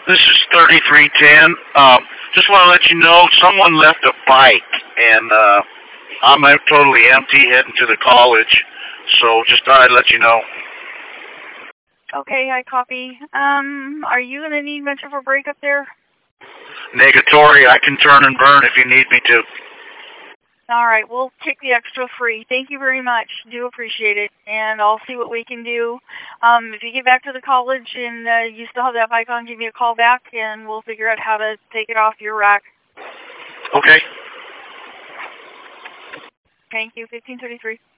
This is 3310. Just want to let you know someone left a bike, and I'm totally empty heading to the college. So just thought I'd let you know. Okay, I copy. Are you going to need much of a break up there? Negatory, I can turn and burn if you need me to. All right, we'll take the extra free. Thank you very much. Do appreciate it, and I'll see what we can do. If you get back to the college and you still have that bike on, give me a call back, and we'll figure out how to take it off your rack. Okay. Thank you. 1533.